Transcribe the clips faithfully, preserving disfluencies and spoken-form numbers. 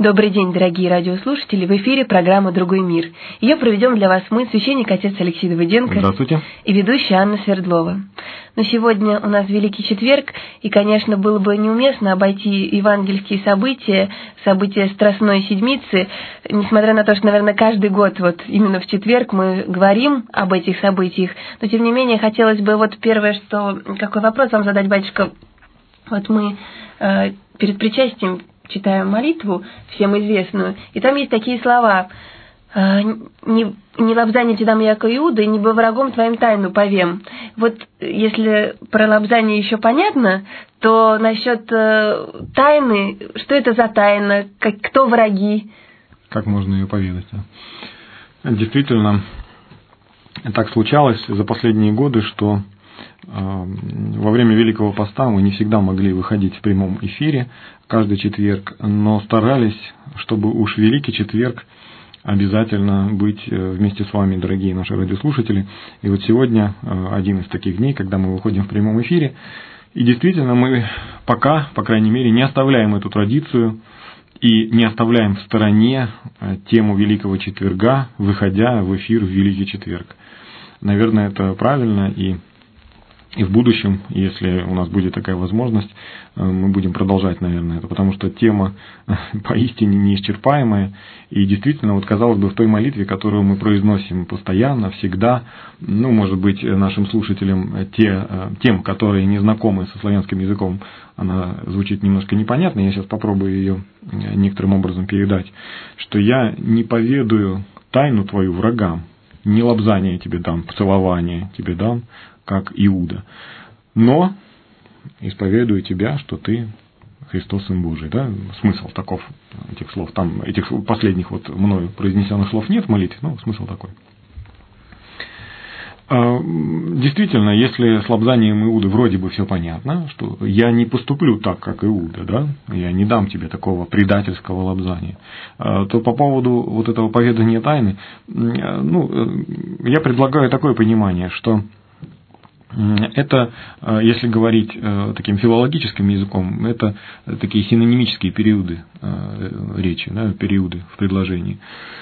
Добрый день, дорогие радиослушатели. В эфире программа «Другой мир». Ее проведем для вас мы, священник отец Алексей Давыденко. Здравствуйте. И ведущая Анна Свердлова. Но сегодня у нас Великий Четверг, и, конечно, было бы неуместно обойти евангельские события, события Страстной Седмицы, несмотря на то, что, наверное, каждый год вот именно в четверг мы говорим об этих событиях. Но, тем не менее, хотелось бы вот первое, что... Какой вопрос вам задать, батюшка? Вот мы э, перед причастием читаем молитву, всем известную, и там есть такие слова: «Не, не лобзание тебе дам, яко Иуда, и не бы врагом твоим тайну повем». Вот если про лобзание еще понятно, то насчет э, тайны, что это за тайна, как, кто враги? Как можно ее поведать? Действительно, так случалось за последние годы, что во время Великого Поста мы не всегда могли выходить в прямом эфире каждый четверг, но старались, чтобы уж Великий Четверг обязательно быть вместе с вами, дорогие наши радиослушатели. И вот сегодня один из таких дней, когда мы выходим в прямом эфире. И действительно, мы пока, по крайней мере, не оставляем эту традицию и не оставляем в стороне тему Великого Четверга, выходя в эфир в Великий Четверг. Наверное, это правильно, и И в будущем, если у нас будет такая возможность, мы будем продолжать, наверное, это, потому что тема поистине неисчерпаемая. И действительно, вот казалось бы, в той молитве, которую мы произносим постоянно, всегда, ну, может быть, нашим слушателям, те, тем, которые не знакомы со славянским языком, она звучит немножко непонятно, я сейчас попробую ее некоторым образом передать, что я не поведаю тайну твою врагам, не лобзание тебе дам, поцелование тебе дам, как Иуда. Но исповедую тебя, что ты Христос, Сын Божий. Да? Смысл таков этих слов. Там этих последних вот мною произнесенных слов нет в молитве, но смысл такой. Действительно, если с лобзанием Иуды вроде бы все понятно, что я не поступлю так, как Иуда, да? Я не дам тебе такого предательского лобзания, то по поводу вот этого поведания тайны, ну, я предлагаю такое понимание, что это, если говорить таким филологическим языком, это такие синонимические периоды речи, да, периоды в предложении,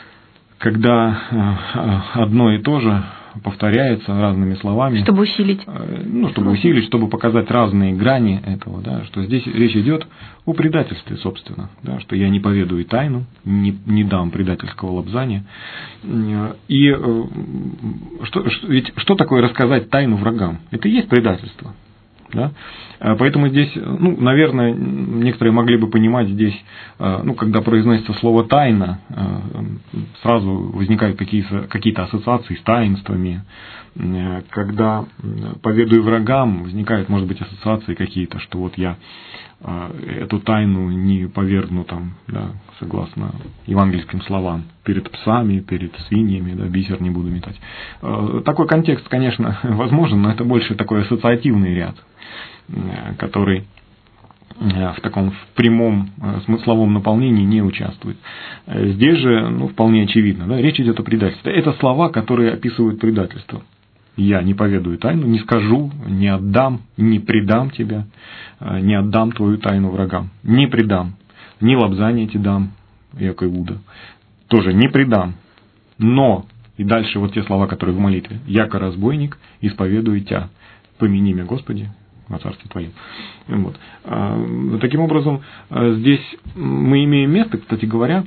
когда одно и то же повторяется разными словами. Чтобы усилить. Ну, чтобы усилить, чтобы показать разные грани этого, да, что здесь речь идет о предательстве, собственно, да, что я не поведаю тайну, не, не дам предательского лобзания. И что, ведь что такое рассказать тайну врагам? Это и есть предательство. Да? Поэтому здесь, ну, наверное, некоторые могли бы понимать здесь, ну, когда произносится слово «тайна», сразу возникают какие-то, какие-то ассоциации с таинствами. Когда поведаю врагам, возникают, может быть, ассоциации какие-то, что вот я эту тайну не повергну, там, да, согласно евангельским словам, перед псами, перед свиньями, да, бисер не буду метать. Такой контекст, конечно, возможен, но это больше такой ассоциативный ряд, который в таком в прямом смысловом наполнении не участвует. Здесь же, ну, вполне очевидно, да, речь идет о предательстве. Это слова, которые описывают предательство. Я не поведаю тайну, не скажу, не отдам, не предам тебя, не отдам твою тайну врагам. Не предам, ни лобзание тебе дам, яко Иуда, тоже не предам. Но, и дальше вот те слова, которые в молитве, яко разбойник, исповедую тебя, помяни меня, Господи, во Царстве Твоем. Вот. Таким образом, здесь мы имеем место, кстати говоря,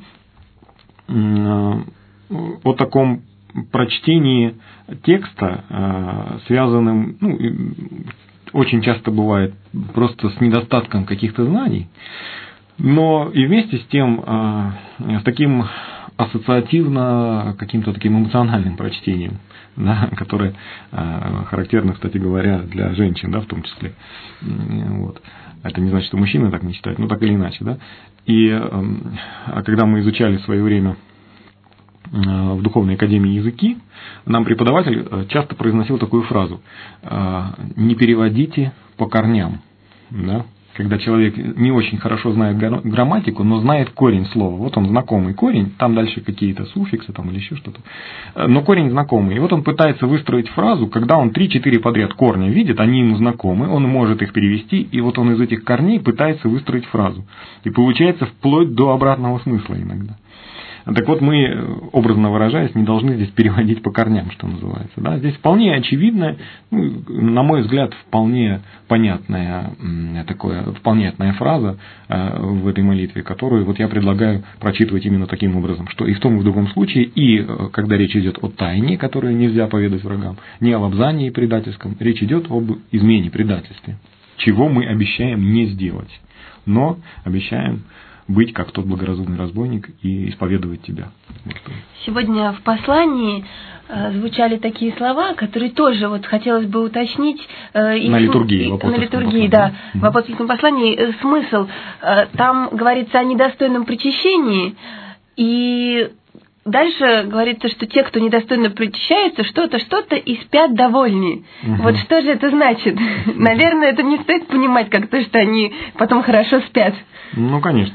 о таком прочтении текста, связанным, ну, очень часто бывает просто с недостатком каких-то знаний, но и вместе с тем с таким ассоциативно каким-то таким эмоциональным прочтением, да, которое характерно, кстати говоря, для женщин, да, в том числе. Вот. Это не значит, что мужчины так не читают, но так или иначе. Да? И а когда мы изучали в свое время в Духовной Академии языки, нам преподаватель часто произносил такую фразу: «Не переводите по корням». Да? Когда человек не очень хорошо знает грамматику, но знает корень слова. Вот он знакомый корень, там дальше какие-то суффиксы там, или еще что-то. Но корень знакомый. И вот он пытается выстроить фразу, когда он три-четыре подряд корня видит, они ему знакомы, он может их перевести, и вот он из этих корней пытается выстроить фразу. И получается вплоть до обратного смысла иногда. Так вот, мы, образно выражаясь, не должны здесь переводить по корням, что называется. Да? Здесь вполне очевидная, ну, на мой взгляд, вполне понятная, такое, понятная фраза в этой молитве, которую вот я предлагаю прочитывать именно таким образом, что и в том, и в другом случае, и когда речь идет о тайне, которую нельзя поведать врагам, не о лобзании предательском, речь идет об измене, предательстве, чего мы обещаем не сделать, но обещаем быть как тот благоразумный разбойник и исповедовать тебя. Сегодня в послании э, звучали такие слова, которые тоже вот хотелось бы уточнить. Э, на литургии. В на литургии, да. Mm-hmm. В апостольском послании э, смысл. Э, там говорится о недостойном причащении, и дальше говорится, что те, кто недостойно причащаются, что-то, что-то и спят довольны. Угу. Вот что же это значит? Наверное, это не стоит понимать как то, что они потом хорошо спят. Ну, конечно.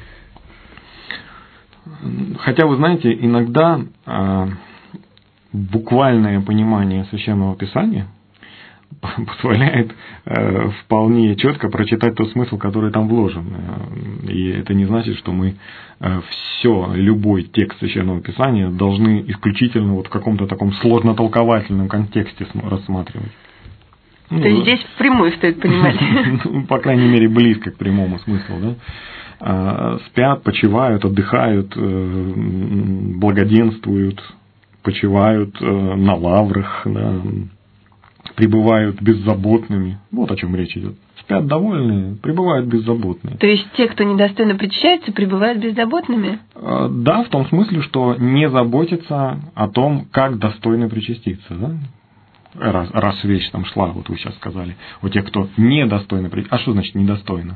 Хотя, вы знаете, иногда а, буквальное понимание Священного Писания позволяет э, вполне четко прочитать тот смысл, который там вложен. И это не значит, что мы э, все, любой текст Священного Писания должны исключительно вот в каком-то таком сложнотолковательном контексте рассматривать. То ну, есть здесь впрямую стоит понимать. По крайней мере, близко к прямому смыслу. Да? Спят, почивают, отдыхают, благоденствуют, почивают на лаврах, да? Пребывают беззаботными. Вот о чем речь идет. Спят довольные, пребывают беззаботные. То есть те, кто недостойно причащается, пребывают беззаботными? Да, в том смысле, что не заботятся о том, как достойно причаститься. Да? Раз, раз речь там шла, вот вы сейчас сказали, у тех, кто недостойно причаститься. А что значит недостойно?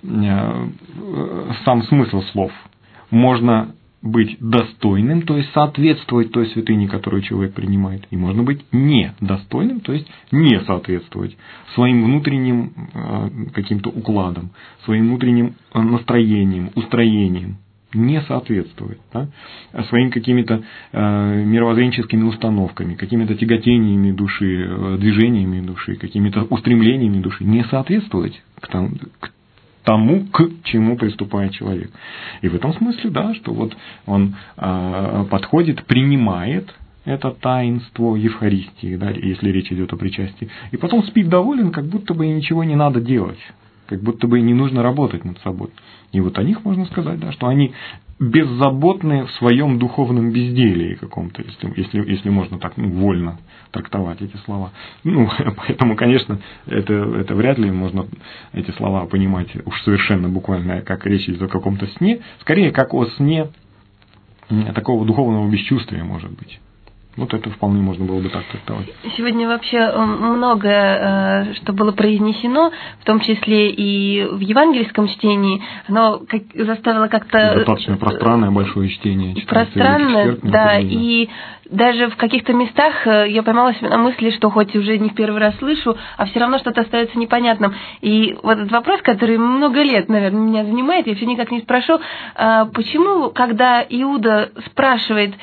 Сам смысл слов. Можно быть достойным, то есть соответствовать той святыне, которую человек принимает. И можно быть недостойным, то есть не соответствовать своим внутренним каким-то укладам, своим внутренним настроением, устроением. Не соответствовать, да? Своим какими-то э, мировоззренческими установками, какими-то тяготениями души, э, движениями души, какими-то устремлениями души, не соответствовать к тому, к тому, к чему приступает человек. И в этом смысле, да, что вот он э, подходит, принимает это таинство Евхаристии, да, если речь идет о причастии, и потом спит доволен, как будто бы ничего не надо делать, как будто бы не нужно работать над собой. И вот о них можно сказать, да, что они беззаботны в своем духовном безделии каком-то, если, если, если можно так ну, вольно трактовать эти слова. Ну, поэтому, конечно, это, это вряд ли можно эти слова понимать уж совершенно буквально, как речь идет о каком-то сне, скорее, как о сне такого духовного бесчувствия, может быть. Вот это вполне можно было бы так трактовать. Сегодня вообще многое, что было произнесено, в том числе и в евангельском чтении, оно как, заставило как-то... Достаточно пространное большое чтение. Пространное, да, и даже в каких-то местах я поймала себя на мысли, что хоть уже не в первый раз слышу, а все равно что-то остается непонятным. И вот этот вопрос, который много лет, наверное, меня занимает, я все никак не спрошу, почему, когда Иуда спрашивает,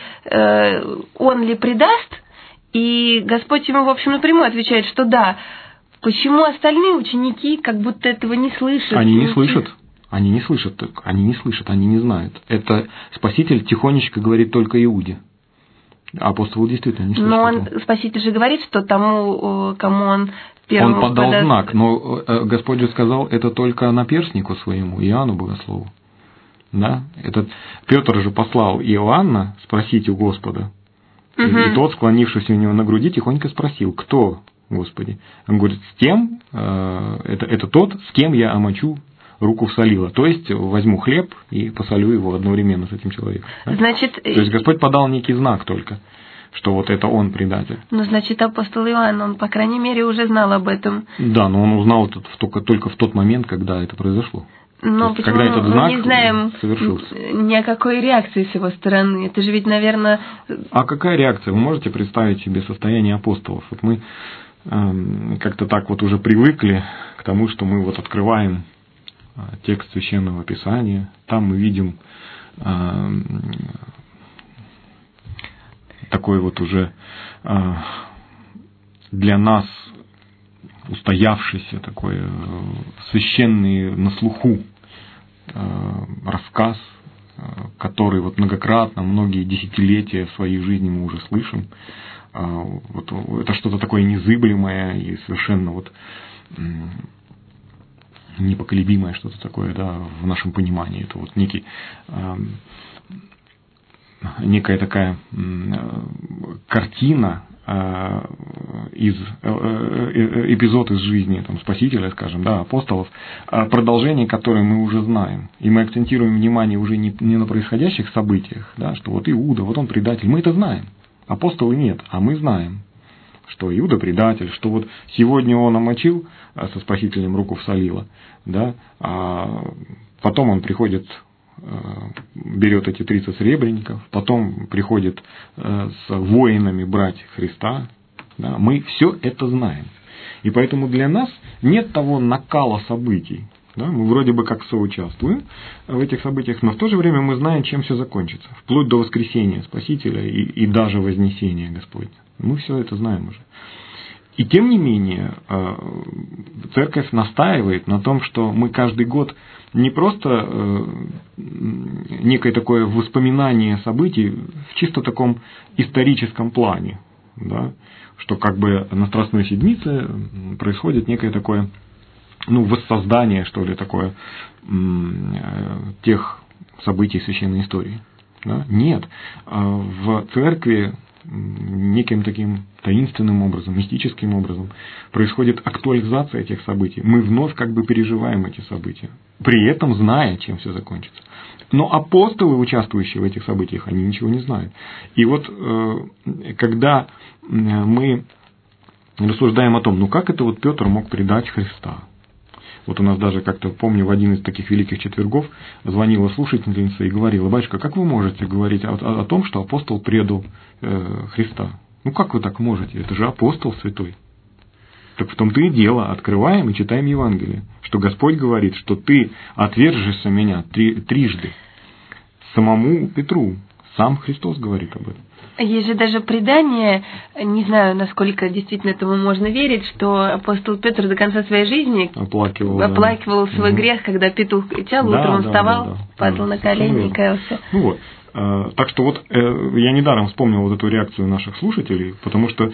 он ли предаст, и Господь ему, в общем, напрямую отвечает, что да, почему остальные ученики как будто этого не слышат? Они не слышат. Они не слышат, они не слышат, они не знают. Это Спаситель тихонечко говорит только Иуде. Апостол действительно не слышит. Но он, этого. Спаситель же говорит, что тому, кому он первому Он подал подаст... знак, но Господь же сказал это только наперстнику своему, Иоанну Богослову. Да? Этот Петр же послал Иоанна спросить у Господа. Угу. И тот, склонившись у него на груди, тихонько спросил, кто, Господи? Он говорит, с тем, это, это тот, с кем я омочу руку в солило. То есть возьму хлеб и посолю его одновременно с этим человеком. Да? Значит, то есть Господь подал некий знак только, что вот это он предатель. Ну, значит, апостол Иоанн, он, по крайней мере, уже знал об этом. Да, но он узнал это только, только в тот момент, когда это произошло. Но есть, почему когда этот знак мы не знаем совершился. Ни о какой реакции с его стороны? Это же ведь, наверное... А какая реакция? Вы можете представить себе состояние апостолов? Вот мы э, как-то так вот уже привыкли к тому, что мы вот открываем текст Священного Писания. Там мы видим такой вот уже для нас устоявшийся такой священный на слуху рассказ, который вот многократно, многие десятилетия в своей жизни мы уже слышим. Вот это что-то такое незыблемое и совершенно вот непоколебимое, что-то такое, да, в нашем понимании. Это вот некий, некая такая картина, из, эпизод из жизни там, Спасителя, скажем, да, апостолов, продолжение которое мы уже знаем. И мы акцентируем внимание уже не, не на происходящих событиях, да, что вот Иуда, вот он предатель, мы это знаем. Апостолы нет, а мы знаем, что Иуда предатель, что вот сегодня он омочил со Спасителем руку в солило, да, а потом он приходит, берет эти тридцать серебряников, потом приходит с воинами брать Христа. Да, мы все это знаем. И поэтому для нас нет того накала событий. Да, мы вроде бы как соучаствуем в этих событиях, но в то же время мы знаем, чем все закончится. Вплоть до воскресения Спасителя и, и даже вознесения Господня. Мы все это знаем уже. И тем не менее, Церковь настаивает на том, что мы каждый год не просто некое такое воспоминание событий в чисто таком историческом плане, да, что как бы на Страстной Седмице происходит некое такое, ну, воссоздание, что ли, такое тех событий священной истории. Да? Нет, в Церкви неким таким таинственным образом, мистическим образом происходит актуализация этих событий. Мы вновь как бы переживаем эти события, при этом зная, чем все закончится. Но апостолы, участвующие в этих событиях, они ничего не знают. И вот когда мы рассуждаем о том, ну как это вот Петр мог предать Христа? Вот у нас даже как-то, помню, в один из таких великих четвергов звонила слушательница и говорила: батюшка, как вы можете говорить о, о, о том, что апостол предал э, Христа? Ну как вы так можете? Это же апостол святой. Так в том-то и дело. Открываем и читаем Евангелие, что Господь говорит, что ты отвержешься меня три, трижды. Самому Петру. Сам Христос говорит об этом. Есть же даже предание, не знаю, насколько действительно этому можно верить, что апостол Петр до конца своей жизни оплакивал, оплакивал да. свой угу. грех, когда петух кричал, да, утром он да, вставал, да, да, падал да, на колени и каялся. Ну вот. Так что вот я недаром вспомнил вот эту реакцию наших слушателей, потому что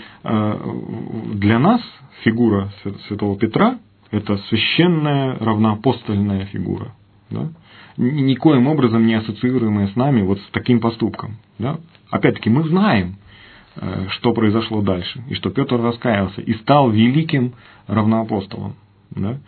для нас фигура святого Петра – это священная равноапостольная фигура, да? Никоим образом не ассоциируемая с нами вот с таким поступком. Да? Опять-таки мы знаем, что произошло дальше, и что Петр раскаялся и стал великим равноапостолом. Да?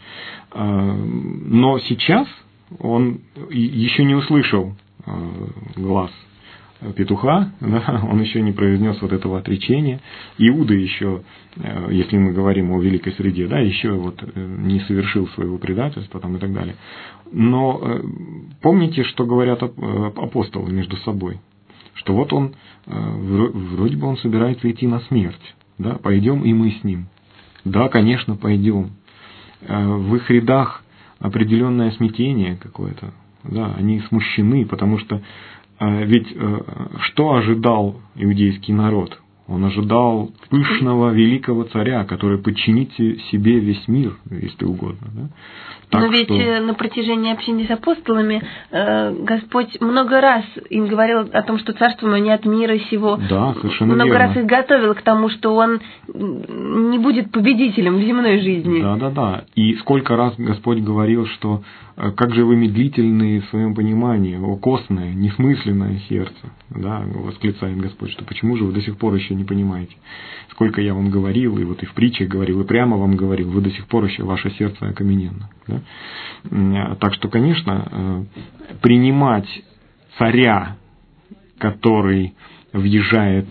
Но сейчас он еще не услышал глаз петуха, да, он еще не произнес вот этого отречения. Иуда еще, если мы говорим о великой среде, да, еще вот не совершил своего предательства там, и так далее. Но помните, что говорят апостолы между собой? Что вот он, вроде бы он собирается идти на смерть. Да, пойдем и мы с ним. Да, конечно, пойдем. В их рядах определенное смятение какое-то. Да, они смущены, потому что ведь что ожидал иудейский народ? Он ожидал пышного великого царя, который подчинит себе весь мир, если угодно. Да? Так Но ведь что... на протяжении общения с апостолами Господь много раз им говорил о том, что царство мое не от мира сего. Да, совершенно много верно. раз их готовил к тому, что он не будет победителем в земной жизни. Да, да, да. И сколько раз Господь говорил, что как же вы медлительные в своем понимании, о костное, несмысленное сердце, да, восклицает Господь, что почему же вы до сих пор еще не понимаете? Сколько я вам говорил, и вот и в притчах говорил, и прямо вам говорил, вы до сих пор еще, ваше сердце окамененно. Да? Так что, конечно, принимать царя, который въезжает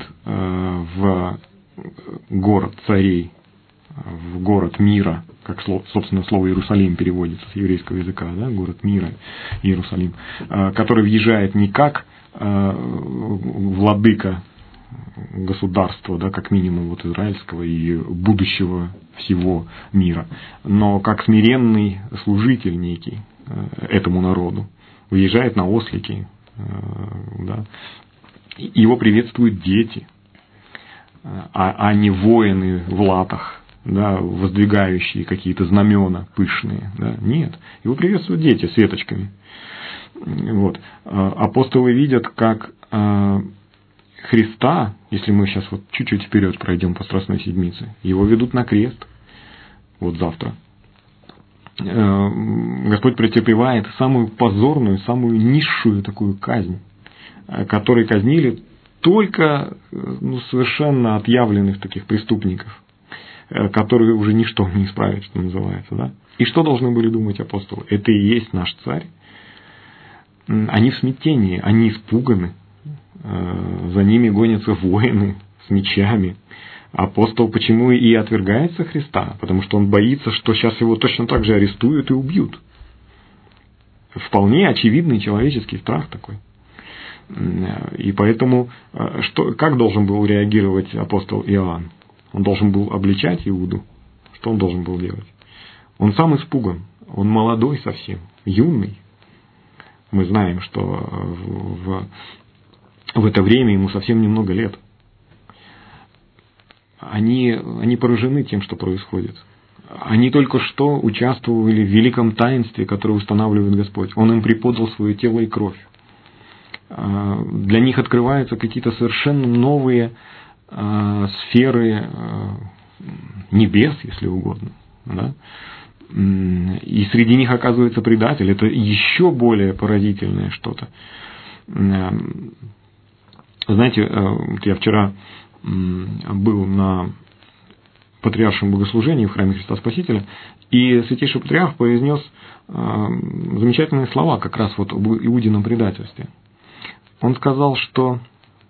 в город царей, в город мира, как, собственно, слово Иерусалим переводится с еврейского языка, да, город мира, Иерусалим, который въезжает не как владыка государства, да, как минимум вот израильского и будущего всего мира, но как смиренный служитель некий, этому народу, выезжает на ослике, да. Его приветствуют дети, а, а не воины в латах, да, воздвигающие какие-то знамена пышные. Да. Нет, его приветствуют дети с веточками. Вот. Апостолы видят, как Христа, если мы сейчас вот чуть-чуть вперед пройдем по Страстной Седмице, его ведут на крест, вот завтра. Господь претерпевает самую позорную, самую низшую такую казнь, которой казнили только ну, совершенно отъявленных таких преступников, которые уже ничто не исправит, что называется. Да? И что должны были думать апостолы? Это и есть наш царь. Они в смятении, они испуганы. За ними гонятся воины с мечами. Апостол почему и отвергается Христа? Потому что он боится, что сейчас его точно так же арестуют и убьют. Вполне очевидный человеческий страх такой. И поэтому, что, как должен был реагировать апостол Иоанн? Он должен был обличать Иуду. Что он должен был делать? Он сам испуган. Он молодой совсем, юный. Мы знаем, что в, в это время ему совсем немного лет. Они, они поражены тем, что происходит. Они только что участвовали в великом таинстве, которое устанавливает Господь. Он им преподал свое тело и кровь. Для них открываются какие-то совершенно новые сферы небес, если угодно. Да? И среди них оказывается предатель. Это еще более поразительное что-то. Знаете, я вчера был на патриаршем богослужении в храме Христа Спасителя, и святейший патриарх произнес замечательные слова как раз вот об Иудином предательстве. Он сказал, что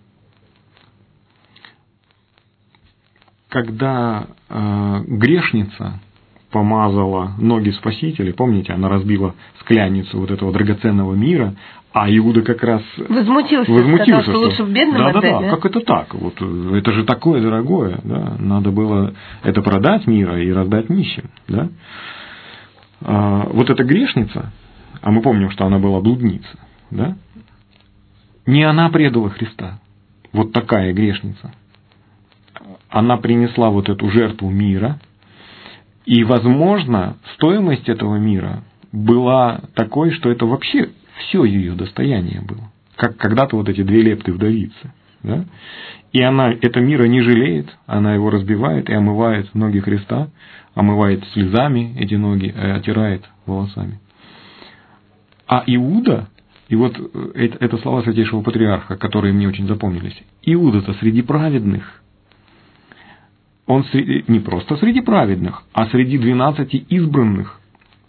когда грешница помазала ноги Спасителя, помните, она разбила скляницу вот этого драгоценного мира, а Иуда как раз возмутился, возмутился сказал, что лучше в бедном да, отдать. Да, да, как это так? Вот, это же такое дорогое, да? Надо было это продать мира и раздать нищим. Да? А, вот эта грешница, а мы помним, что она была блудница, да? Не она предала Христа, вот такая грешница. Она принесла вот эту жертву мира, и, возможно, стоимость этого мира была такой, что это вообще все ее достояние было. Как когда-то вот эти две лепты вдовицы. Да? И она это мира не жалеет, она его разбивает и омывает ноги Христа, омывает слезами эти ноги, оттирает волосами. А Иуда, и вот это, это слова святейшего патриарха, которые мне очень запомнились, Иуда-то среди праведных, он среди, не просто среди праведных, а среди двенадцати избранных,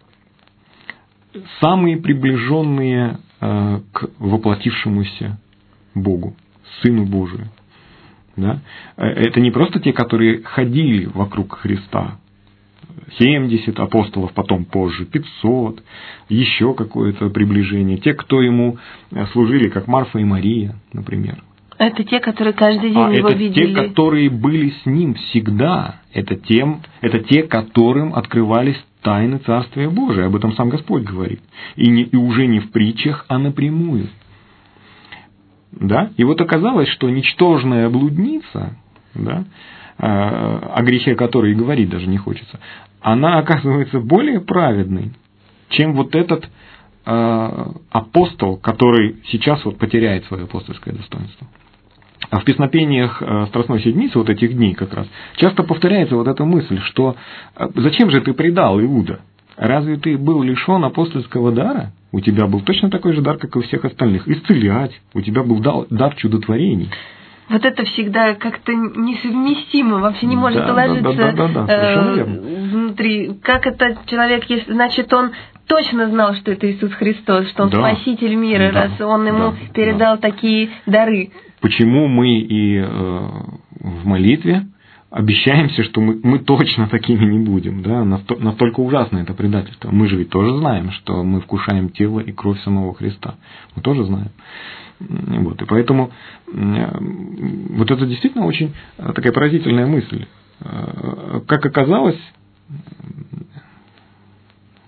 самые приближенные э, к воплотившемуся Богу, Сыну Божию. Да? Это не просто те, которые ходили вокруг Христа, семьдесят апостолов, потом позже пятьсот, еще какое-то приближение, те, кто ему служили, как Марфа и Мария, например. Это те, которые каждый день а его это видели. те, которые были с ним всегда. Это, тем, это те, которым открывались тайны Царствия Божия. Об этом сам Господь говорит. И, не, и уже не в притчах, а напрямую. Да? И вот оказалось, что ничтожная блудница, да, о грехе которой и говорить даже не хочется, она оказывается более праведной, чем вот этот э, апостол, который сейчас вот потеряет свое апостольское достоинство. А в песнопениях Страстной Седмицы, вот этих дней как раз, часто повторяется вот эта мысль, что зачем же ты предал, Иуда? Разве ты был лишен апостольского дара? У тебя был точно такой же дар, как и у всех остальных. Исцелять. У тебя был дар чудотворений. Вот это всегда как-то несовместимо, вообще не может да, уложиться да, да, да, да, э, внутри. Как это человек, если, значит, он точно знал, что это Иисус Христос, что Он да, спаситель мира, да, раз Он ему да, передал да. такие дары. Почему мы и э, в молитве обещаемся, что мы, мы точно такими не будем, да? Настолько ужасно это предательство. Мы же ведь тоже знаем, что мы вкушаем тело и кровь самого Христа. Мы тоже знаем. Вот, и поэтому вот это действительно очень такая поразительная мысль. Как оказалось,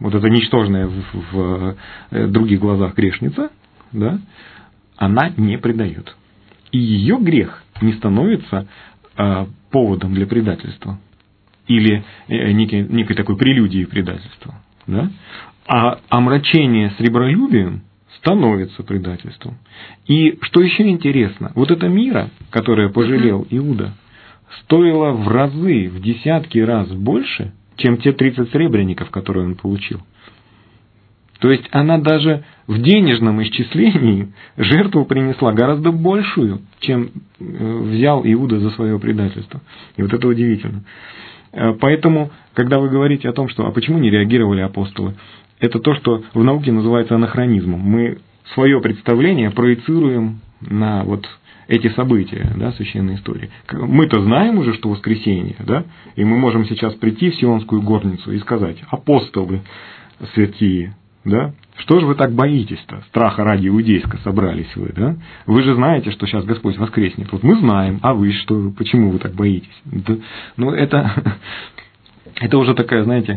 вот эта ничтожная в, в других глазах грешница, да, она не предает. И ее грех не становится э, поводом для предательства или э, некой, некой такой прелюдией предательства. Да? А омрачение сребролюбием становится предательством. И что еще интересно, вот эта мира, которая пожалел Иуда, стоила в разы, в десятки раз больше, чем те тридцать сребреников, которые он получил. То есть она даже в денежном исчислении жертву принесла гораздо большую, чем взял Иуда за свое предательство. И вот это удивительно. Поэтому, когда вы говорите о том, что а почему не реагировали апостолы, это то, что в науке называется анахронизмом. Мы свое представление проецируем на вот эти события, да, священной истории. Мы-то знаем уже, что воскресенье, да, и мы можем сейчас прийти в Сионскую горницу и сказать: апостолы святые, да, что же вы так боитесь-то? Страха ради иудейска собрались вы, да? Вы же знаете, что сейчас Господь воскреснет. Вот мы знаем, а вы что, почему вы так боитесь? Да, ну, это, это уже такая, знаете,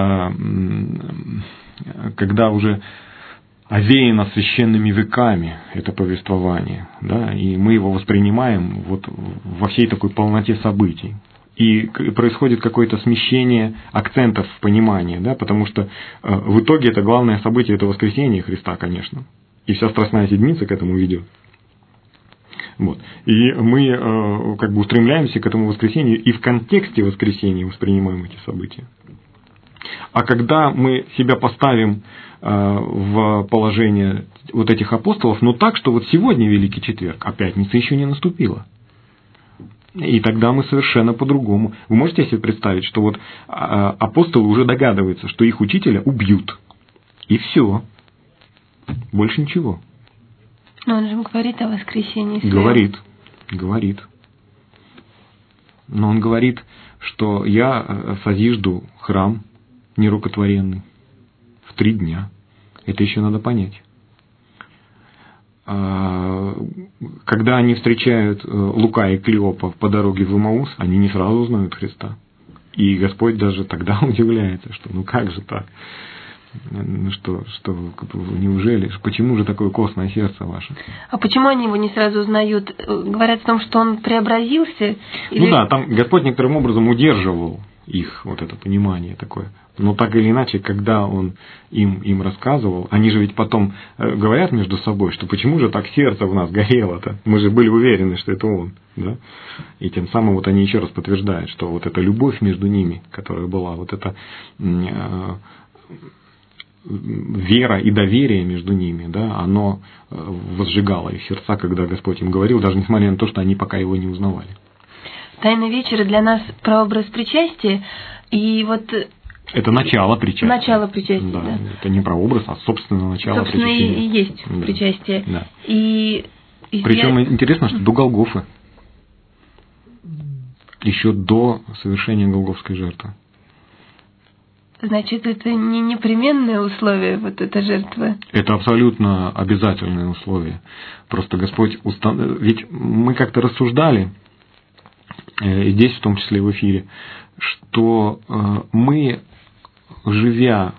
когда уже овеяно священными веками это повествование, да, и мы его воспринимаем вот во всей такой полноте событий. И происходит какое-то смещение акцентов в понимании, да, потому что в итоге это главное событие, это воскресение Христа, конечно. И вся Страстная Седмица к этому ведет. Вот. И мы как бы устремляемся к этому воскресению и в контексте воскресения воспринимаем эти события. А когда мы себя поставим в положение вот этих апостолов, ну так, что вот сегодня Великий Четверг, а пятница еще не наступила. И тогда мы совершенно по-другому. Вы можете себе представить, что вот апостолы уже догадываются, что их учителя убьют. И все. Больше ничего. Но он же говорит о воскресении. Говорит. Говорит. Но он говорит, что я созижду храм нерукотворенный в три дня. Это еще надо понять. Когда они встречают Лука и Клеопа по дороге в Имаус, они не сразу узнают Христа. И Господь даже тогда удивляется, что ну как же так? Ну что, что неужели? Почему же такое костное сердце ваше? А почему они его не сразу узнают? Говорят о том, что он преобразился? Или... Ну да, там Господь некоторым образом удерживал их вот это понимание такое. Но так или иначе, когда он им, им рассказывал, они же ведь потом говорят между собой, что почему же так сердце в нас горело-то? Мы же были уверены, что это он. Да? И тем самым вот они еще раз подтверждают, что вот эта любовь между ними, которая была, вот эта э, вера и доверие между ними, да, оно возжигало их сердца, когда Господь им говорил, даже несмотря на то, что они пока его не узнавали. Тайна вечера для нас прообраз причастия, и вот... Это начало причастия. Начало причастия, да. да. Это не прообраз, а собственно начало собственно, причастия. Собственно, и есть да. причастие. Да. И... Причем я... интересно, что до Голгофы, еще до совершения голгофской жертвы. Значит, это не непременное условие, вот эта жертва? Это абсолютно обязательное условие. Просто Господь устанавливает... Ведь мы как-то рассуждали, здесь в том числе в эфире, что мы, живя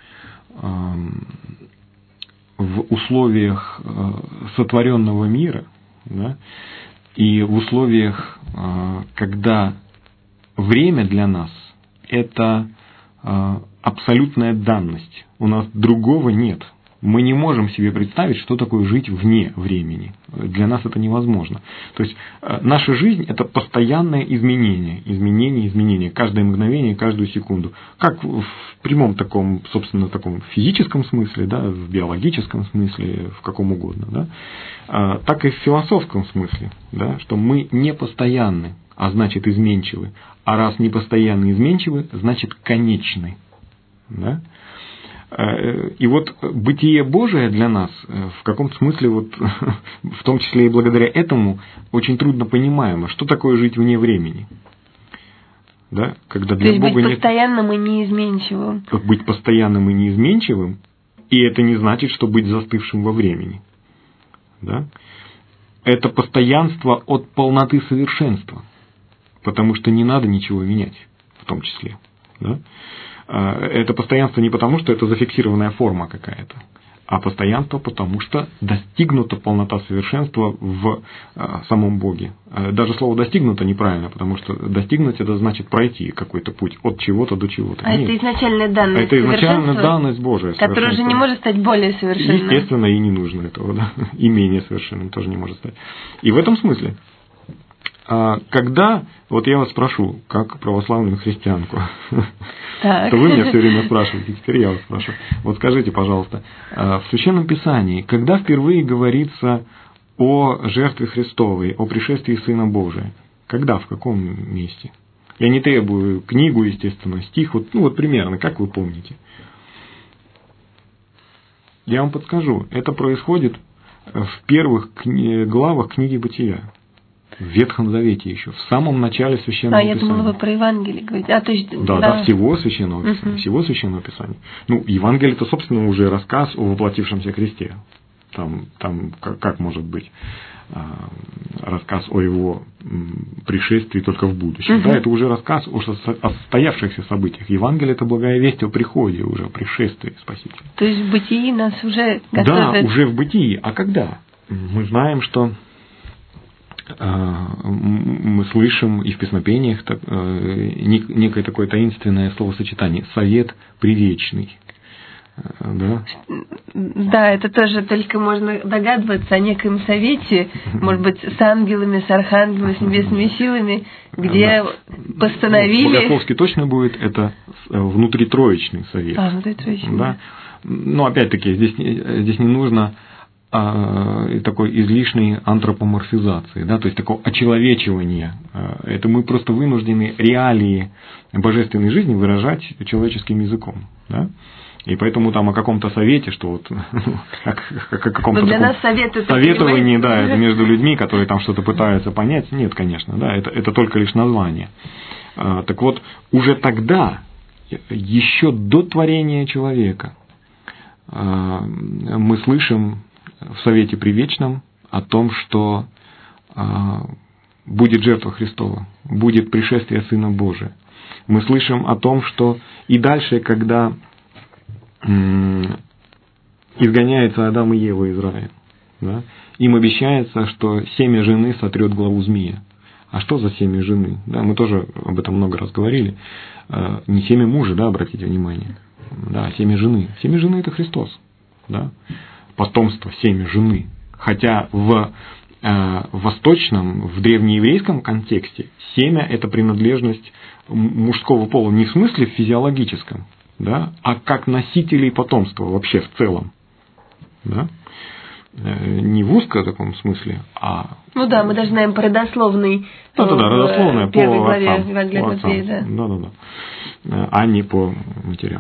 в условиях сотворенного мира, да, и в условиях, когда время для нас – это абсолютная данность, у нас другого нет. Мы не можем себе представить, что такое жить вне времени. Для нас это невозможно. То есть наша жизнь – это постоянное изменение, изменение, изменение, каждое мгновение, каждую секунду. Как в прямом таком, собственно, таком физическом смысле, да, в биологическом смысле, в каком угодно, да, так и в философском смысле, да, что мы не постоянны, а значит изменчивы. А раз не постоянно изменчивы, значит конечны. Да? И вот бытие Божие для нас в каком-то смысле, вот, в том числе и благодаря этому, очень трудно понимаемо, что такое жить вне времени. Да? Когда для То есть Бога быть нет... постоянным и неизменчивым. Как быть постоянным и неизменчивым, и это не значит, что быть застывшим во времени. Да? Это постоянство от полноты совершенства, потому что не надо ничего менять, в том числе. Да? Это постоянство не потому, что это зафиксированная форма какая-то, а постоянство потому, что достигнута полнота совершенства в самом Боге. Даже слово «достигнуто» неправильно, потому что достигнуть – это значит пройти какой-то путь от чего-то до чего-то. А Нет. Это изначальная данность Это изначальная данность Божия. Которая уже не может стать более совершенной. Естественно, и не нужно этого, да? И менее совершенным тоже не может стать. И в этом смысле, когда, вот я вас спрошу, как православную христианку, так. то вы меня все время спрашиваете, теперь я вас спрашиваю. Вот скажите, пожалуйста, в Священном Писании, когда впервые говорится о жертве Христовой, о пришествии Сына Божия? Когда, в каком месте? Я не требую книгу, естественно, стих, вот, ну вот примерно, как вы помните. Я вам подскажу, это происходит в первых кни- главах книги Бытия. В Ветхом Завете еще, в самом начале Священного Писания. А, я Писания. думала, вы про Евангелие говорите. А, то есть, да, да. да, всего Священного Писания. Угу. Всего Священного Писания. Ну, Евангелие – это, собственно, уже рассказ о воплотившемся Христе. Там, там как, как может быть рассказ о его пришествии только в будущем. Угу. Да, это уже рассказ о, о состоявшихся событиях. Евангелие – это благая весть о приходе, уже о пришествии Спасителя. То есть в Бытии нас уже готовят... Да, уже в Бытии. А когда? Мы знаем, что мы слышим и в песнопениях некое такое таинственное словосочетание «совет привечный». Да? Да, это тоже только можно догадываться о неком совете, может быть, с ангелами, с архангелами, с небесными силами, где да. постановили... Ну, Богословски точно будет, это внутритроечный совет. А, внутритроечный. Да? Но опять-таки, здесь, здесь не нужно такой излишней антропоморфизации, да, то есть такого очеловечивания. Это мы просто вынуждены реалии божественной жизни выражать человеческим языком. Да? И поэтому там о каком-то совете, что вот как, о каком-то для нас совет это советовании, да, это между людьми, которые там что-то пытаются понять. Нет, конечно, да, это, это только лишь название. А, так вот, уже тогда, еще до творения человека, а, мы слышим в Совете Привечном о том, что а, будет жертва Христова, будет пришествие Сына Божия. Мы слышим о том, что и дальше, когда м- изгоняется Адам и Ева из рая, да, им обещается, что семя жены сотрет главу змея. А что за семя жены? Да, мы тоже об этом много раз говорили. А, не семя мужа, да, обратите внимание, да, а семя жены. Семя жены – это Христос, да. Потомство, семя жены. Хотя в э, восточном, в древнееврейском контексте семя – это принадлежность мужского пола не в смысле физиологическом, да, а как носителей потомства вообще в целом. Да? Э, не в узком таком смысле, а… Ну да, мы даже знаем про родословный да, да, да, родословная в первой по главе отцам, Евангелия по от Матфея, да. Да, да, да. А не по матерям.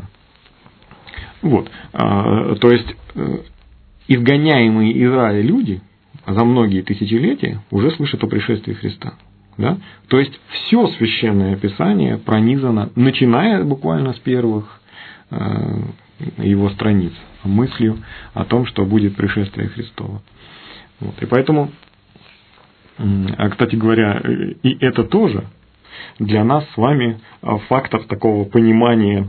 Вот. А, то есть… изгоняемые из рая люди за многие тысячелетия уже слышат о пришествии Христа. Да? То есть все Священное Писание пронизано, начиная буквально с первых э, его страниц, мыслью о том, что будет пришествие Христово. Вот. И поэтому, э, кстати говоря, и это тоже для нас с вами фактор такого понимания,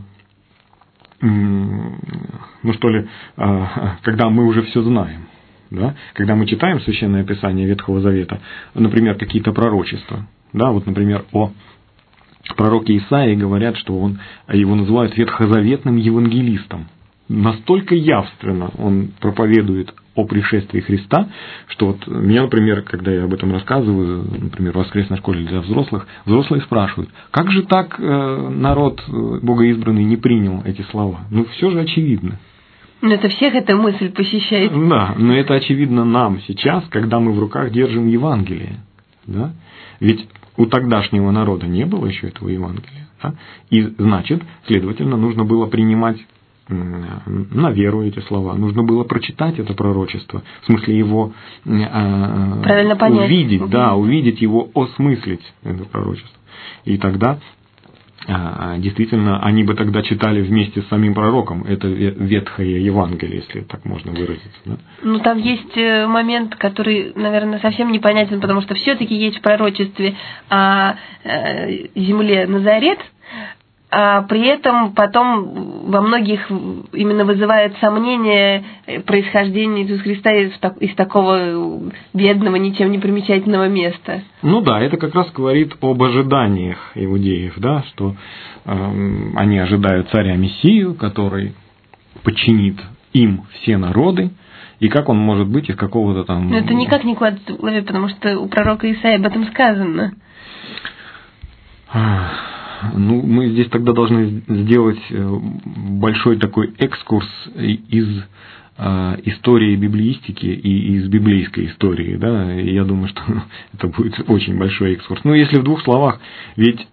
ну что ли, когда мы уже все знаем, да? Когда мы читаем Священное Писание Ветхого Завета, например, какие-то пророчества, да, вот, например, о пророке Исаии говорят, что он, его называют ветхозаветным евангелистом. Настолько явственно он проповедует о пришествии Христа, что вот меня, например, когда я об этом рассказываю, например, в воскресной школе для взрослых, взрослые спрашивают, как же так народ богоизбранный не принял эти слова? Ну, все же очевидно. Но это всех эта мысль посещает. Да, но это очевидно нам сейчас, когда мы в руках держим Евангелие. Да? Ведь у тогдашнего народа не было еще этого Евангелия. Да? И значит, следовательно, нужно было принимать на веру эти слова. Нужно было прочитать это пророчество, в смысле его правильно понять. Увидеть, угу. да, увидеть его, осмыслить это пророчество. И тогда действительно они бы тогда читали вместе с самим пророком это ветхое Евангелие, если так можно выразиться. Да? Ну, там есть момент, который, наверное, совсем непонятен, потому что все-таки есть в пророчестве о земле Назарет, а при этом потом во многих именно вызывает сомнение происхождение Иисуса Христа из, из такого бедного, ничем не примечательного места. Ну да, это как раз говорит об ожиданиях иудеев, да, что э, они ожидают царя-мессию, который подчинит им все народы, и как он может быть из какого-то там... Но это никак не кладется в голове, потому что у пророка Исаии об этом сказано. Ну, мы здесь тогда должны сделать большой такой экскурс из истории библеистики и из библейской истории, да, и я думаю, что это будет очень большой экскурс. Ну, если в двух словах, ведь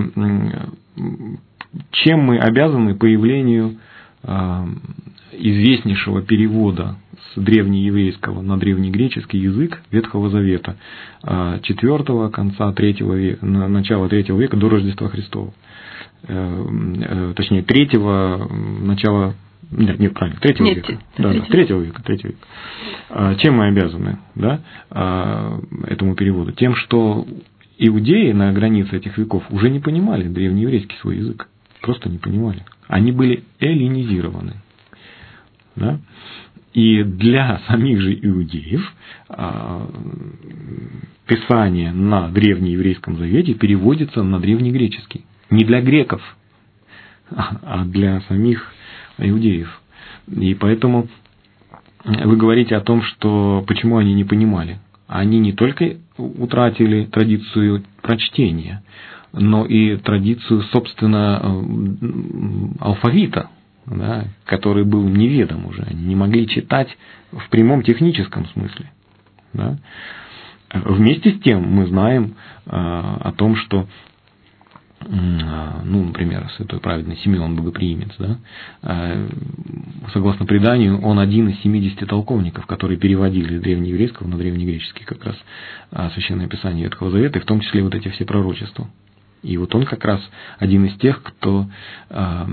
чем мы обязаны появлению известнейшего перевода с древнееврейского на древнегреческий язык Ветхого Завета четвёртого, конца третьего века, начала третьего века до Рождества Христова. Точнее, третьего, начала... Нет, нет, правильно, третьего нет, века. Да, да, третьего века, третьего века. Чем мы обязаны, да, этому переводу? Тем, что иудеи на границе этих веков уже не понимали древнееврейский свой язык. Просто не понимали. Они были эллинизированы. Да? И для самих же иудеев Писание на древнееврейском завете переводится на древнегреческий. Не для греков, а для самих иудеев. И поэтому вы говорите о том, что почему они не понимали. Они не только утратили традицию прочтения, но и традицию, собственно, алфавита, да, который был неведом уже. Они не могли читать в прямом техническом смысле. Да. Вместе с тем мы знаем о том, что, ну, например, святой праведный Симеон Богоприимец, да, согласно преданию, он один из семидесяти толковников, которые переводили с древнееврейского на древнегреческий как раз Священное Писание Ветхого Завета, и в том числе вот эти все пророчества. И вот он как раз один из тех, кто э,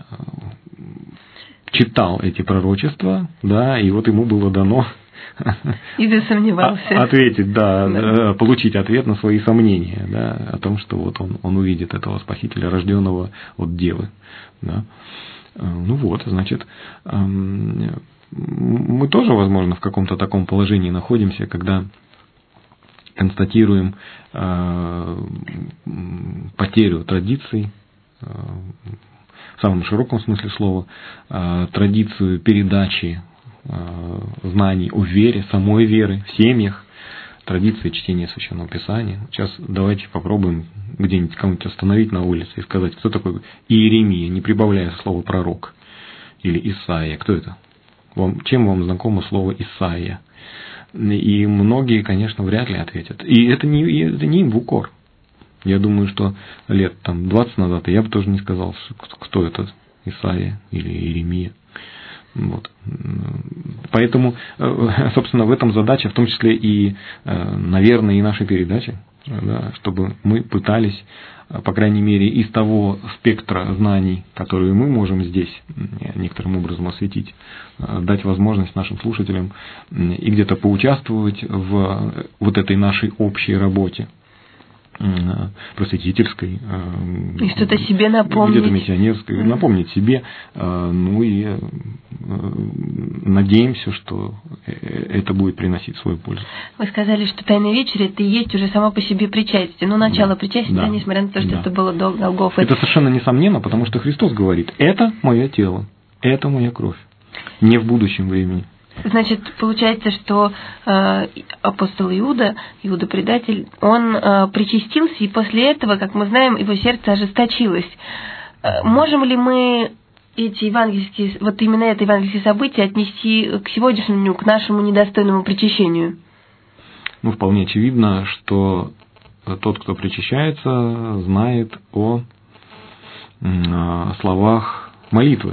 читал эти пророчества, да, и вот ему было дано и засомневался. Ответить, да, да, получить ответ на свои сомнения, да, о том, что вот он, он увидит этого Спасителя, рожденного от Девы. Да. Ну вот, значит, мы тоже, возможно, в каком-то таком положении находимся, когда констатируем э, потерю традиций, э, в самом широком смысле слова, э, традицию передачи э, знаний о вере, самой веры в семьях, традиции чтения Священного Писания. Сейчас давайте попробуем где-нибудь кому-нибудь остановить на улице и сказать, кто такой Иеремия, не прибавляя слова пророк, или Исаия. Кто это? Вам, чем вам знакомо слово Исаия? И многие, конечно, вряд ли ответят. И это не, это не им в укор. Я думаю, что лет там, двадцать назад я бы тоже не сказал, кто это, Исаия или Иеремия. Вот. Поэтому, собственно, в этом задача, в том числе и, наверное, и нашей передачи, да, чтобы мы пытались, по крайней мере, из того спектра знаний, которые мы можем здесь некоторым образом осветить, дать возможность нашим слушателям и где-то поучаствовать в вот этой нашей общей работе просветительской, и что-то себе напомнить, где-то миссионерской, напомнить себе, ну и надеемся, что это будет приносить свою пользу. Вы сказали, что Тайная вечеря это и есть уже само по себе причастие, ну начало да. причастия, да. несмотря на то, что да. это было до Голгофы. Это совершенно несомненно, потому что Христос говорит: это мое тело, это моя кровь, не в будущем времени. Значит, получается, что э, апостол Иуда, Иуда-предатель, он э, причастился, и после этого, как мы знаем, его сердце ожесточилось. Э, можем ли мы эти евангельские, вот именно это евангельские события отнести к сегодняшнему, к нашему недостойному причащению? Ну, вполне очевидно, что тот, кто причащается, знает о, о словах молитвы,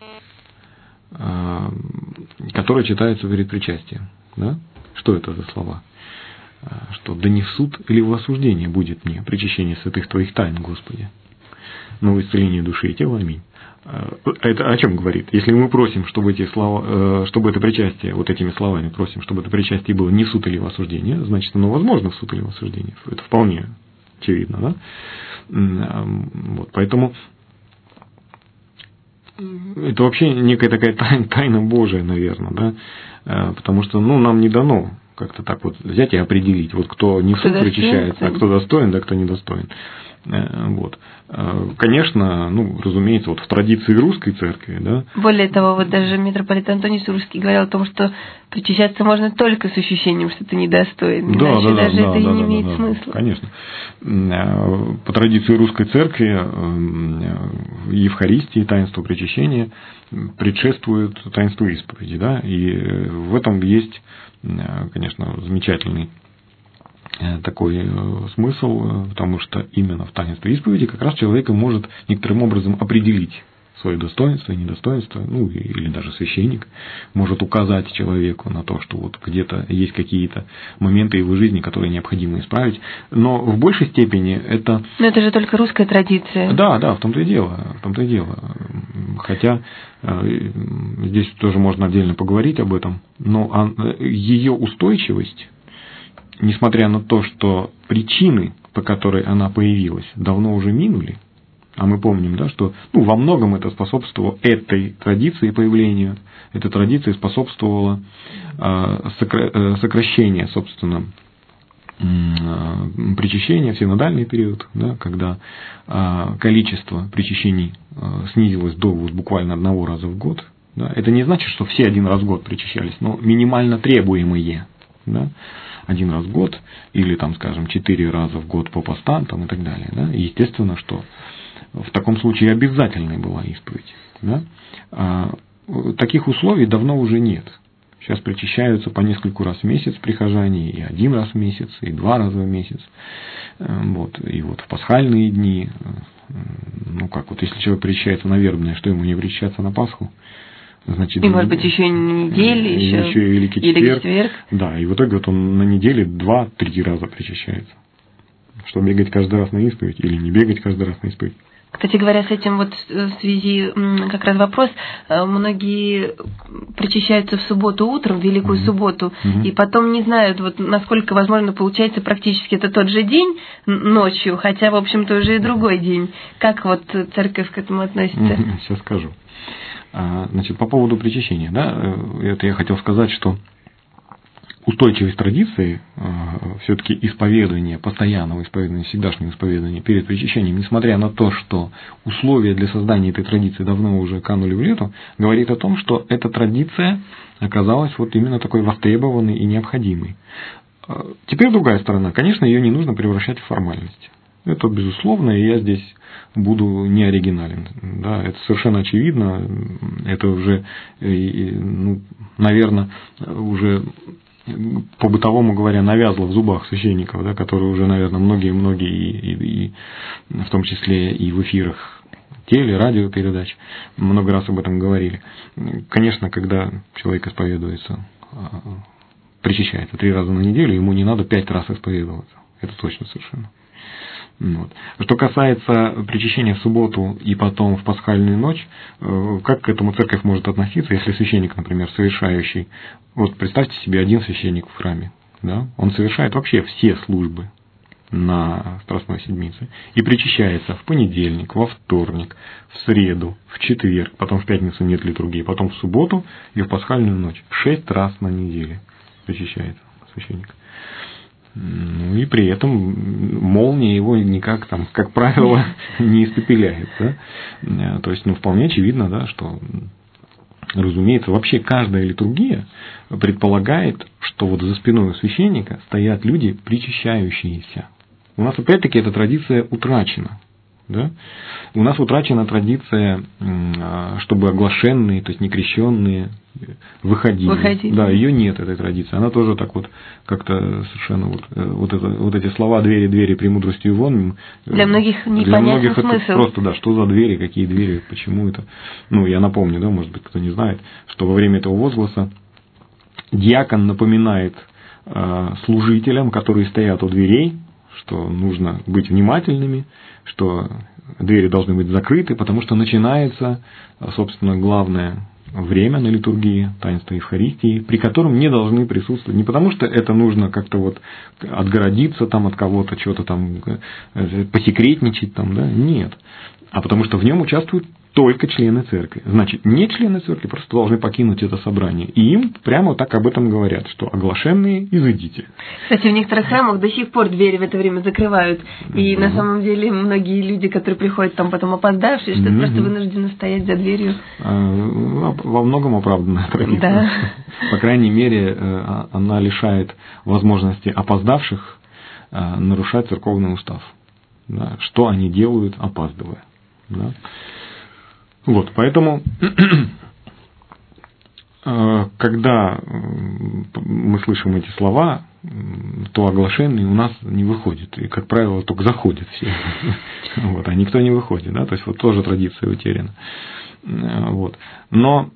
которые читаются перед причастием. Да? Что это за слова? Что да не в суд или в осуждение будет мне причащение святых Твоих тайн, Господи, но в исцеление души и тела. Аминь. Это о чем говорит? Если мы просим, чтобы эти слова, чтобы это причастие, вот этими словами просим, чтобы это причастие было не в суд или в осуждение, значит, оно возможно в суд или в осуждение. Это вполне очевидно, да? Вот, поэтому это вообще некая такая тайна, тайна Божия, наверное, да, потому что, ну, нам не дано как-то так вот взять и определить, вот кто не в суд причащается, а кто достоин, да, кто недостоин. Вот. Конечно, ну, разумеется, вот в традиции русской церкви, да. Более того, вот даже митрополит Антоний Сурожский говорил о том, что причащаться можно только с ощущением, что ты недостоин, да, иначе да, даже да, это да, и не да, имеет да, смысла. Конечно. По традиции русской церкви Евхаристии, таинство причащения предшествует таинству исповеди, да, и в этом есть, конечно, замечательный такой смысл, потому что именно в таинстве исповеди как раз человек может некоторым образом определить свое достоинство и недостоинство, ну или даже священник может указать человеку на то, что вот где-то есть какие-то моменты его жизни, которые необходимо исправить, но в большей степени это... Но это же только русская традиция. Да, да, в том-то и дело, в том-то и дело. Хотя здесь тоже можно отдельно поговорить об этом, но ее устойчивость, несмотря на то, что причины, по которой она появилась, давно уже минули, а мы помним, да, что ну, во многом это способствовало этой традиции появлению, эта традиция способствовала э, сокра- сокращению, собственно, э, причащения в синодальный период, да, когда э, количество причащений э, снизилось до вот, буквально одного раза в год. Да. Это не значит, что все один раз в год причащались, но минимально требуемые. Да, один раз в год, или, там, скажем, четыре раза в год по постам там, и так далее. Да? И естественно, что в таком случае обязательной была исповедь. Да? А таких условий давно уже нет. Сейчас причащаются по нескольку раз в месяц прихожане, и один раз в месяц, и два раза в месяц. Вот. И вот в пасхальные дни, ну как, вот если человек причащается на вербное, что ему не причащаться на Пасху? Значит, и, может быть, еще и на неделе, еще, еще и Великий Великий четверг. четверг. Да, и в итоге вот он на неделе два-три раза причащается. Что, бегать каждый раз на исповедь или не бегать каждый раз на исповедь? Кстати говоря, с этим вот в связи как раз вопрос. Многие причащаются в субботу утром, в Великую mm-hmm. субботу, mm-hmm. и потом не знают, вот насколько, возможно, получается практически это тот же день ночью, хотя, в общем-то, уже и другой день. Как вот церковь к этому относится? Mm-hmm. Сейчас скажу. Значит, по поводу причащения, да, это я хотел сказать, что устойчивость традиции, все-таки исповедание, постоянного исповедания, всегдашнего исповедания перед причащением, несмотря на то, что условия для создания этой традиции давно уже канули в лету, говорит о том, что эта традиция оказалась вот именно такой востребованной и необходимой. Теперь другая сторона. Конечно, ее не нужно превращать в формальность. Это безусловно, и я здесь буду не оригинален. Да, это совершенно очевидно. Это уже, ну, наверное, уже по-бытовому говоря, навязло в зубах священников, да, которые уже, наверное, многие-многие, и, и, и в том числе и в эфирах теле-, радиопередач, много раз об этом говорили. Конечно, когда человек исповедуется, причащается три раза на неделю, ему не надо пять раз исповедоваться. Это точно совершенно. Вот. Что касается причащения в субботу и потом в пасхальную ночь, как к этому церковь может относиться, если священник, например, совершающий, вот представьте себе один священник в храме, да, он совершает вообще все службы на Страстной Седмице и причащается в понедельник, во вторник, в среду, в четверг, потом в пятницу нет литургии, потом в субботу и в пасхальную ночь. Шесть раз на неделю причащается священник. Ну и при этом молния его никак там, как правило, не испепеляет. Да? То есть, ну, вполне очевидно, да, что, разумеется, вообще каждая литургия предполагает, что вот за спиной у священника стоят люди, причащающиеся. У нас опять-таки эта традиция утрачена. Да? У нас утрачена традиция, чтобы оглашенные, то есть некрещенные, выходили. Выходили. Да, ее нет, этой традиции. Она тоже так вот как-то совершенно вот, вот, это, вот эти слова двери, двери, премудростью вон. Для многих непонятный для многих смысл. Это просто, да, что за двери, какие двери, почему это. Ну, я напомню, да, может быть, кто не знает, что во время этого возгласа диакон напоминает э, служителям, которые стоят у дверей, что нужно быть внимательными, что двери должны быть закрыты, потому что начинается, собственно, главное время на литургии, таинство Евхаристии, при котором не должны присутствовать. Не потому что это нужно как-то вот отгородиться там от кого-то, что-то там посекретничать там, да, нет. А потому что в нем участвуют только члены церкви. Значит, не члены церкви просто должны покинуть это собрание. И им прямо так об этом говорят, что оглашенные изыдите. Кстати, в некоторых храмах до сих пор двери в это время закрывают. И mm-hmm. на самом деле многие люди, которые приходят там потом опоздавшие, что mm-hmm. просто вынуждены стоять за дверью. Во многом оправданная традиция. Да. По крайней мере, она лишает возможности опоздавших нарушать церковный устав. Да, что они делают, опаздывая. Да. Вот, поэтому, когда мы слышим эти слова, то оглашенные у нас не выходят. И, как правило, только заходят все. Вот, а никто не выходит. Да? То есть, вот тоже традиция утеряна. Вот. Но...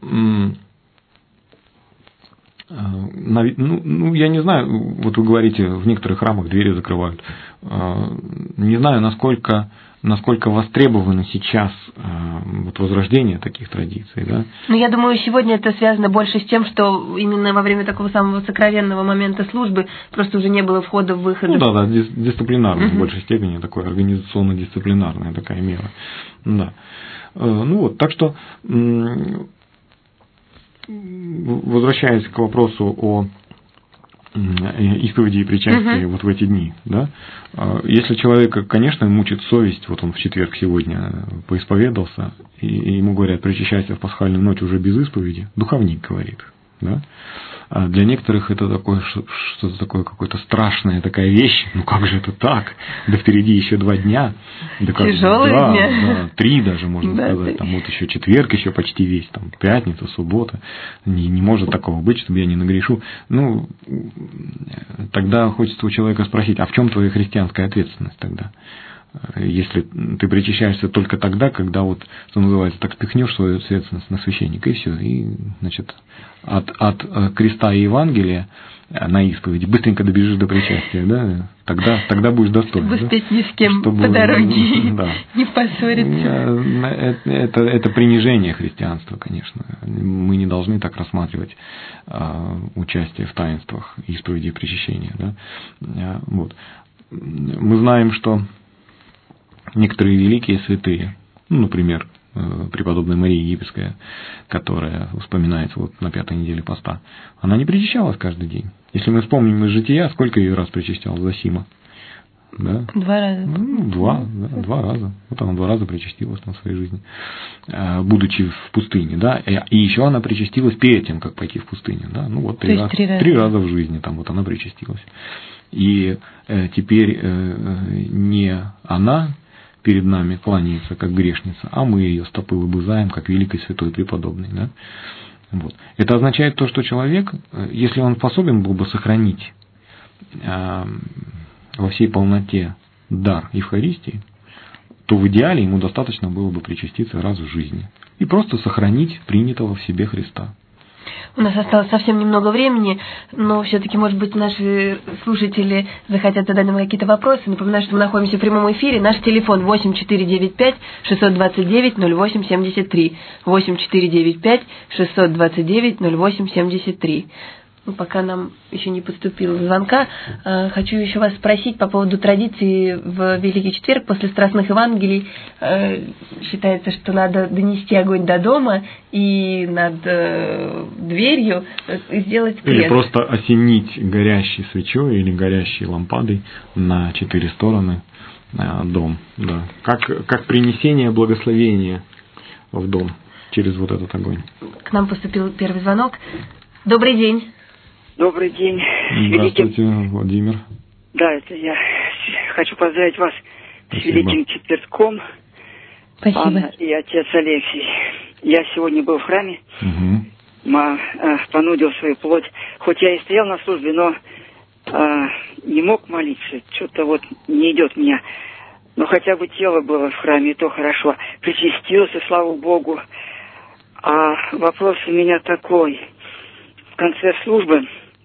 Ну, ну, я не знаю, вот вы говорите, в некоторых храмах двери закрывают. Не знаю, насколько, насколько востребовано сейчас вот возрождение таких традиций. Да? Ну, я думаю, сегодня это связано больше с тем, что именно во время такого самого сокровенного момента службы просто уже не было входа-выхода. Ну да, да, дисциплинарно uh-huh. в большей степени, такое организационно-дисциплинарная такая мера. Да. Ну вот, так что... Возвращаясь к вопросу о исповеди и причастии uh-huh. вот в эти дни, да, если человека, конечно, мучит совесть, вот он в четверг сегодня поисповедался, и ему говорят, причащайся в пасхальную ночь уже без исповеди, духовник говорит, да, а для некоторых это такое, что-то такое, какое-то страшная такая вещь, ну как же это так, да впереди еще два дня, да как, тяжелые да, дня, да, три даже можно да, сказать, да. Там вот еще четверг еще почти весь, там пятница, суббота, не, не может такого быть, чтобы я не нагрешу. Ну, тогда хочется у человека спросить, а в чем твоя христианская ответственность тогда? Если ты причащаешься только тогда, когда вот, что называется, так спихнешь свою ответственность на священника, и все, и, значит, от, от креста и Евангелия на исповеди быстренько добежишь до причастия, да, тогда, тогда будешь достоин. Чтобы да? успеть ни с кем Чтобы, по дороге, да. не поссориться. Это, это, это принижение христианства, конечно. Мы не должны так рассматривать а, участие в таинствах исповеди и причащения. Да? А, вот. Мы знаем, что некоторые великие святые, ну, например, преподобная Мария Египетская, которая вспоминается вот на пятой неделе поста, она не причащалась каждый день. Если мы вспомним из жития, сколько ее раз причащалась Зосима? Да? Два раза. Ну, два, да, два раза. Вот она два раза причастилась в своей жизни, будучи в пустыне, да, и еще она причастилась перед тем, как пойти в пустыню, да, ну вот три, раз, три, раза. три раза в жизни там вот она причастилась. И э, теперь э, не она перед нами кланяется, как грешница, а мы ее стопы лобызаем, как великий святой преподобный. Да? Вот. Это означает то, что человек, если он способен был бы сохранить э, во всей полноте дар Евхаристии, то в идеале ему достаточно было бы причаститься раз в жизни и просто сохранить принятого в себе Христа. У нас осталось совсем немного времени, но все-таки, может быть, наши слушатели захотят задать нам какие-то вопросы. Напоминаю, что мы находимся в прямом эфире. Наш телефон восемь четыре девять пять шестьсот двадцать девять ноль восемь семьдесят три. восемь четыре девять пять шестьсот двадцать девять ноль восемь семьдесят три. Ну, пока нам еще не поступило звонка, хочу еще вас спросить по поводу традиции в Великий Четверг после Страстных Евангелий. Считается, что надо донести огонь до дома и над дверью сделать крест. Или просто осенить горящей свечой или горящей лампадой на четыре стороны дом. Да. Как, как принесение благословения в дом через вот этот огонь. К нам поступил первый звонок. Добрый день. Добрый день. Здравствуйте, великим... Владимир. Да, это я. Хочу поздравить вас Спасибо. С Великим Четвергом. Спасибо. Анна и отец Алексей. Я сегодня был в храме, угу. ма, э, понудил свою плоть. Хоть я и стоял на службе, но э, не мог молиться. Что-то вот не идет меня. Но хотя бы тело было в храме, и то хорошо. Причастился, слава Богу. А вопрос у меня такой. В конце службы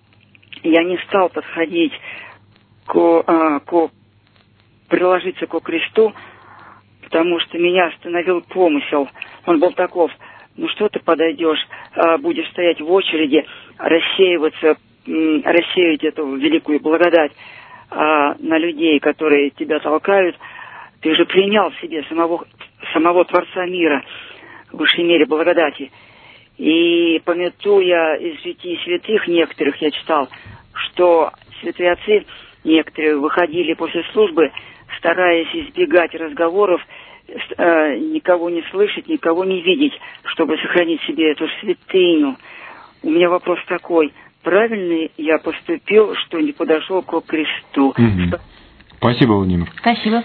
я не стал подходить к, а, к приложиться ко кресту, потому что меня остановил помысел. Он был таков: ну что ты подойдешь, а, будешь стоять в очереди, рассеиваться, м, рассеять эту великую благодать а, на людей, которые тебя толкают. Ты же принял в себе самого, самого Творца мира. в высшей мере благодати. И памятуя из житий святых некоторых, я читал, что святые отцы некоторые выходили после службы, стараясь избегать разговоров, э, никого не слышать, никого не видеть, чтобы сохранить себе эту святыню. У меня вопрос такой: правильно я поступил, что не подошел к кресту? Угу. Спасибо, Владимир. Спасибо.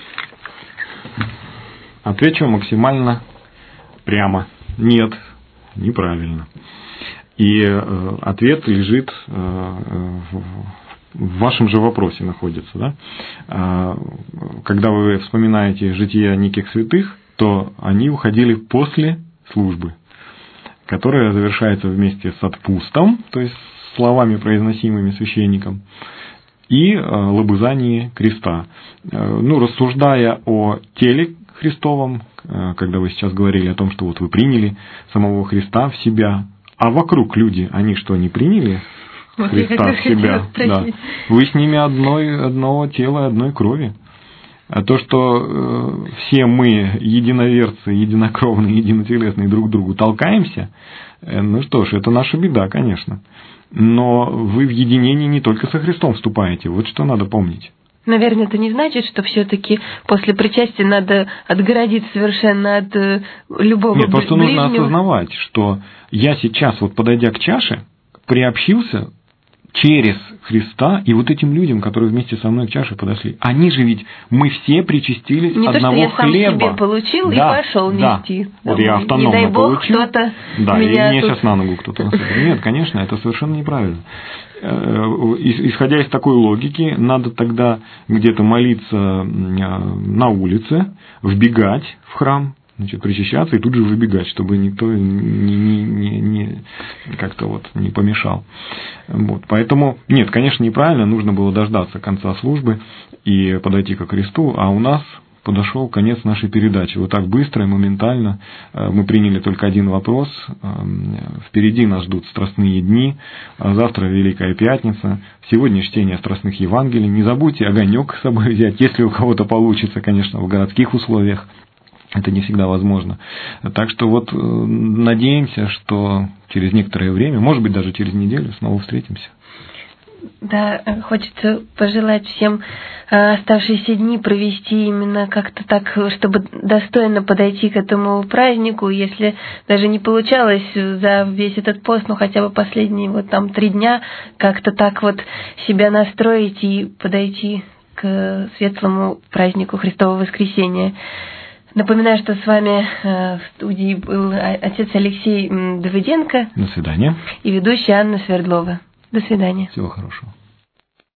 Отвечу максимально прямо. Нет, неправильно. И э, ответ лежит э, в, в вашем же вопросе находится. Да? Э, когда вы вспоминаете жития неких святых, то они уходили после службы, которая завершается вместе с отпустом, то есть словами, произносимыми священником, и э, лобызание креста. Э, ну, рассуждая о теле Христовом, э, когда вы сейчас говорили о том, что вот вы приняли самого Христа в себя, а вокруг люди, они что, не приняли вот Христа в себя? Да. Вы с ними одной, одного тела, одной крови. А то, что э, все мы единоверцы, единокровные, единотересные друг к другу толкаемся, э, ну что ж, это наша беда, конечно. Но вы в единении не только со Христом вступаете, вот что надо помнить. Наверное, это не значит, что все-таки после причастия надо отгородиться совершенно от э, любого Нет, просто ближнего. Нужно осознавать, что я сейчас, вот подойдя к чаше, приобщился через Христа и вот этим людям, которые вместе со мной к чаше подошли. Они же ведь, мы все причастились не одного то, что я хлеба. сам себе получил да, и пошел да. нести. Вот я автономно не дай бог, получил. кто-то да, меня и мне тут... сейчас на ногу кто-то насадил. Нет, конечно, это совершенно неправильно. Исходя из такой логики, надо тогда где-то молиться на улице, вбегать в храм, значит, причащаться и тут же выбегать, чтобы никто не, не, не, не, как-то вот не помешал. Вот. Поэтому, нет, конечно, неправильно, нужно было дождаться конца службы и подойти ко кресту, а у нас подошел конец нашей передачи. Вот так быстро и моментально мы приняли только один вопрос. Впереди нас ждут страстные дни, завтра Великая Пятница, сегодня чтение страстных Евангелий. Не забудьте огонек с собой взять, если у кого-то получится, конечно, в городских условиях. Это не всегда возможно. Так что вот надеемся, что через некоторое время, может быть, даже через неделю снова встретимся. Да, хочется пожелать всем оставшиеся дни провести именно как-то так, чтобы достойно подойти к этому празднику. Если даже не получалось за весь этот пост, ну хотя бы последние вот там три дня, как-то так вот себя настроить и подойти к светлому празднику Христового Воскресения. Напоминаю, что с вами в студии был отец Алексей Давыденко. До свидания. И ведущая Анна Свердлова. До свидания. Всего хорошего.